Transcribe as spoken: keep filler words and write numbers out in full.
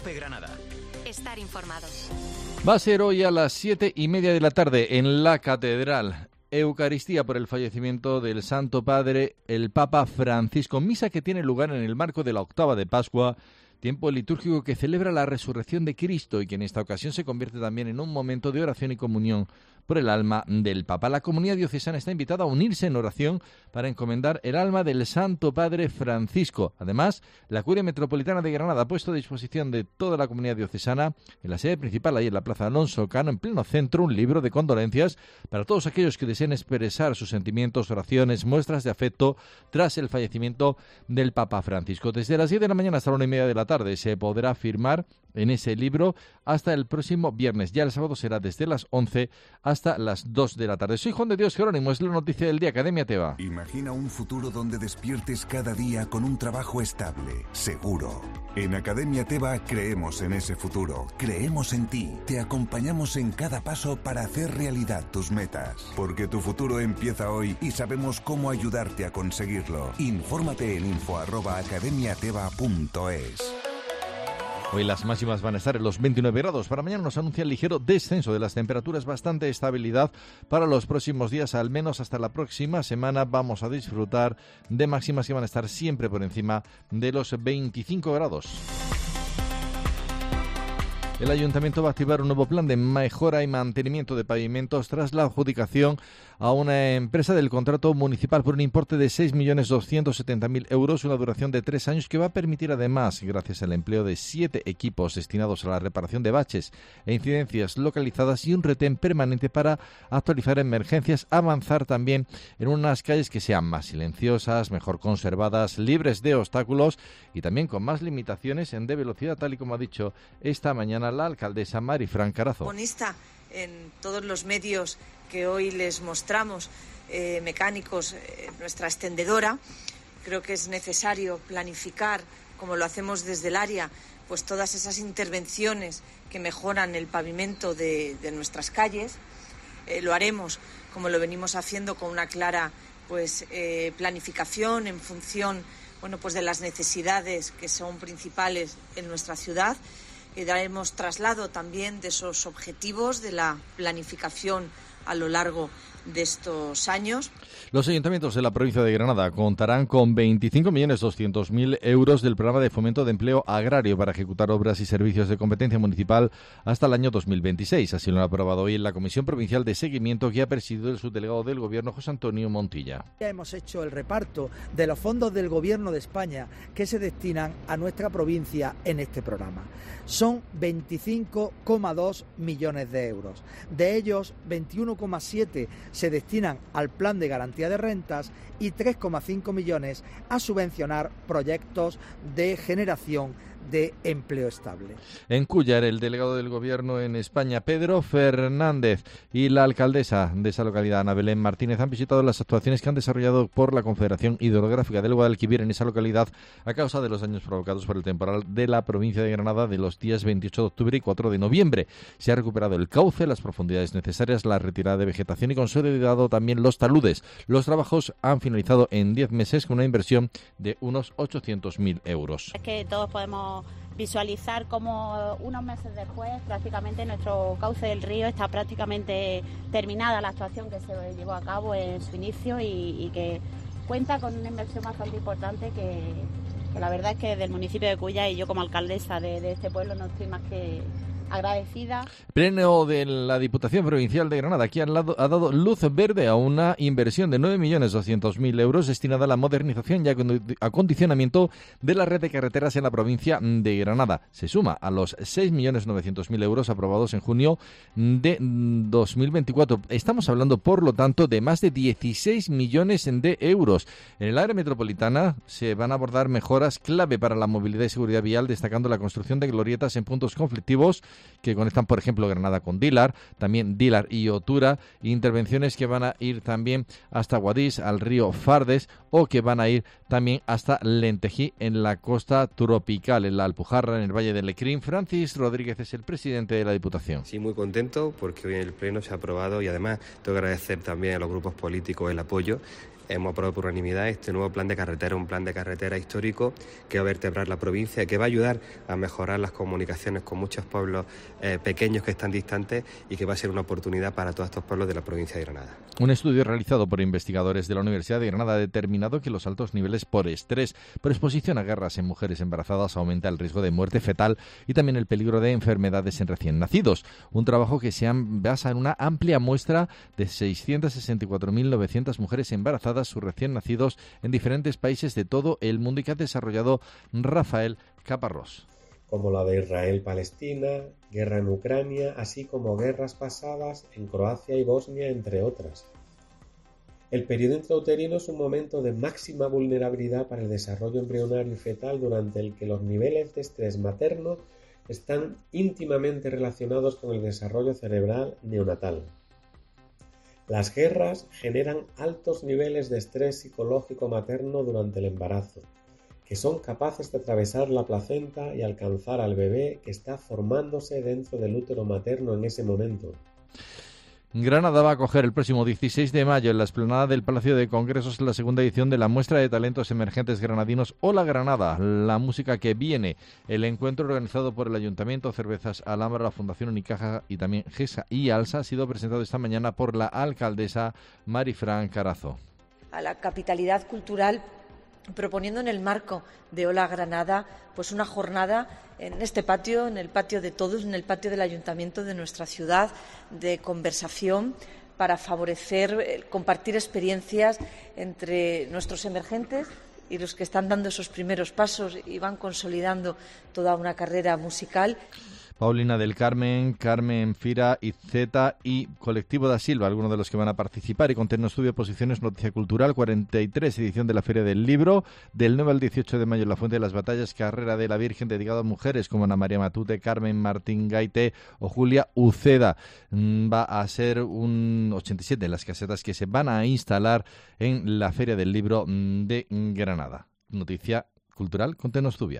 COPE Granada. Estar informado. Va a ser hoy a las siete y media de la tarde en la Catedral. Eucaristía por el fallecimiento del Santo Padre, el Papa Francisco. Misa que tiene lugar en el marco de la octava de Pascua, tiempo litúrgico que celebra la resurrección de Cristo y que en esta ocasión se convierte también en un momento de oración y comunión por el alma del Papa. La comunidad diocesana está invitada a unirse en oración para encomendar el alma del Santo Padre Francisco. Además, la Curia Metropolitana de Granada ha puesto a disposición de toda la comunidad diocesana, en la sede principal, ahí en la Plaza Alonso Cano, en pleno centro, un libro de condolencias para todos aquellos que deseen expresar sus sentimientos, oraciones, muestras de afecto tras el fallecimiento del Papa Francisco. Desde las diez de la mañana hasta la una y media de la tarde se podrá firmar en ese libro hasta el próximo viernes. Ya el sábado será desde las once hasta las dos de la tarde. Soy Juan de Dios Jerónimo, es la noticia del día, Academia Teba. Imagina un futuro donde despiertes cada día con un trabajo estable, seguro. En Academia Teba creemos en ese futuro, creemos en ti, te acompañamos en cada paso para hacer realidad tus metas. Porque tu futuro empieza hoy y sabemos cómo ayudarte a conseguirlo. Infórmate en info arroba academiateba punto es. Hoy las máximas van a estar en los veintinueve grados. Para mañana nos anuncia el ligero descenso de las temperaturas, bastante estabilidad para los próximos días, al menos hasta la próxima semana. Vamos a disfrutar de máximas que van a estar siempre por encima de los veinticinco grados. El Ayuntamiento va a activar un nuevo plan de mejora y mantenimiento de pavimentos tras la adjudicación a una empresa del contrato municipal por un importe de seis millones doscientos setenta mil euros, una duración de tres años que va a permitir además, gracias al empleo de siete equipos destinados a la reparación de baches e incidencias localizadas y un retén permanente para actualizar emergencias, avanzar también en unas calles que sean más silenciosas, mejor conservadas, libres de obstáculos y también con más limitaciones en de velocidad, tal y como ha dicho esta mañana la alcaldesa Marifran Carazo. Protagonista en todos los medios que hoy les mostramos, eh, mecánicos, eh, nuestra extendedora. Creo que es necesario planificar, como lo hacemos desde el área, pues todas esas intervenciones que mejoran el pavimento de, de nuestras calles. Eh, lo haremos, como lo venimos haciendo, con una clara pues eh, planificación en función bueno, pues de las necesidades que son principales en nuestra ciudad. Y daremos traslado también de esos objetivos de la planificación a lo largo de estos años. Los ayuntamientos de la provincia de Granada contarán con veinticinco millones doscientos mil euros del programa de fomento de empleo agrario para ejecutar obras y servicios de competencia municipal hasta el año dos mil veintiséis. Así lo han aprobado hoy en la Comisión Provincial de Seguimiento que ha presidido el subdelegado del Gobierno, José Antonio Montilla. Ya hemos hecho el reparto de los fondos del Gobierno de España que se destinan a nuestra provincia en este programa. Son veinticinco coma dos millones de euros. De ellos, veintiuno coma siete se destinan al plan de garantía de rentas y tres coma cinco millones a subvencionar proyectos de generación de empleo estable. En Cúllar, el delegado del Gobierno en España, Pedro Fernández, y la alcaldesa de esa localidad, Ana Belén Martínez, han visitado las actuaciones que han desarrollado por la Confederación Hidrográfica del Guadalquivir en esa localidad a causa de los daños provocados por el temporal de la provincia de Granada de los días veintiocho de octubre y cuatro de noviembre. Se ha recuperado el cauce, las profundidades necesarias, la retirada de vegetación y consolidado también los taludes. Los trabajos han finalizado en diez meses con una inversión de unos ochocientos mil euros. Es que todos podemos visualizar cómo unos meses después prácticamente nuestro cauce del río está prácticamente terminada la actuación que se llevó a cabo en su inicio y, y que cuenta con una inversión bastante importante que, que la verdad es que del municipio de Cúllar y yo como alcaldesa de, de este pueblo no estoy más que agradecida. Pleno de la Diputación Provincial de Granada, aquí al lado, ha dado luz verde a una inversión de nueve millones doscientos mil euros destinada a la modernización y acondicionamiento de la red de carreteras en la provincia de Granada. Se suma a los seis millones novecientos mil euros aprobados en junio de dos mil veinticuatro. Estamos hablando, por lo tanto, de más de dieciséis millones de euros. En el área metropolitana se van a abordar mejoras clave para la movilidad y seguridad vial, destacando la construcción de glorietas en puntos conflictivos que conectan, por ejemplo, Granada con Dílar, también Dílar y Otura, intervenciones que van a ir también hasta Guadix, al río Fardes, o que van a ir también hasta Lentejí, en la costa tropical, en la Alpujarra, en el Valle del Lecrín. Francis Rodríguez es el presidente de la Diputación. Sí, muy contento porque hoy en el Pleno se ha aprobado y además tengo que agradecer también a los grupos políticos el apoyo hemos aprobado por unanimidad este nuevo plan de carretera, un plan de carretera histórico que va a vertebrar la provincia, que va a ayudar a mejorar las comunicaciones con muchos pueblos eh, pequeños que están distantes y que va a ser una oportunidad para todos estos pueblos de la provincia de Granada. Un estudio realizado por investigadores de la Universidad de Granada ha determinado que los altos niveles por estrés, por exposición a guerras en mujeres embarazadas aumenta el riesgo de muerte fetal y también el peligro de enfermedades en recién nacidos. Un trabajo que se basa en una amplia muestra de seiscientas sesenta y cuatro mil novecientas mujeres embarazadas, sus recién nacidos en diferentes países de todo el mundo y que ha desarrollado Rafael Caparrós. Como la de Israel-Palestina, guerra en Ucrania, así como guerras pasadas en Croacia y Bosnia, entre otras. El periodo intrauterino es un momento de máxima vulnerabilidad para el desarrollo embrionario y fetal, durante el que los niveles de estrés materno están íntimamente relacionados con el desarrollo cerebral neonatal. Las guerras generan altos niveles de estrés psicológico materno durante el embarazo, que son capaces de atravesar la placenta y alcanzar al bebé que está formándose dentro del útero materno en ese momento. Granada va a acoger el próximo dieciséis de mayo en la explanada del Palacio de Congresos la segunda edición de la muestra de talentos emergentes granadinos Hola Granada, la música que viene. El encuentro organizado por el Ayuntamiento, Cervezas Alhambra, la Fundación Unicaja y también GESA y ALSA ha sido presentado esta mañana por la alcaldesa Marifran Carazo. A la capitalidad cultural, proponiendo en el marco de Hola Granada pues una jornada en este patio, en el patio de todos, en el patio del Ayuntamiento de nuestra ciudad, de conversación para favorecer, eh, compartir experiencias entre nuestros emergentes y los que están dando esos primeros pasos y van consolidando toda una carrera musical. Paulina del Carmen, Carmen Fira, Izzeta y Colectivo da Silva, algunos de los que van a participar. Y con Tecnostudio Posiciones, Noticia Cultural, cuarenta y tres, edición de la Feria del Libro, del nueve al dieciocho de mayo en la Fuente de las Batallas, Carrera de la Virgen, dedicado a mujeres como Ana María Matute, Carmen Martín Gaite o Julia Uceda. Va a ser un ochenta y siete las casetas que se van a instalar en la Feria del Libro de Granada. Noticia Cultural con Tecnostudio.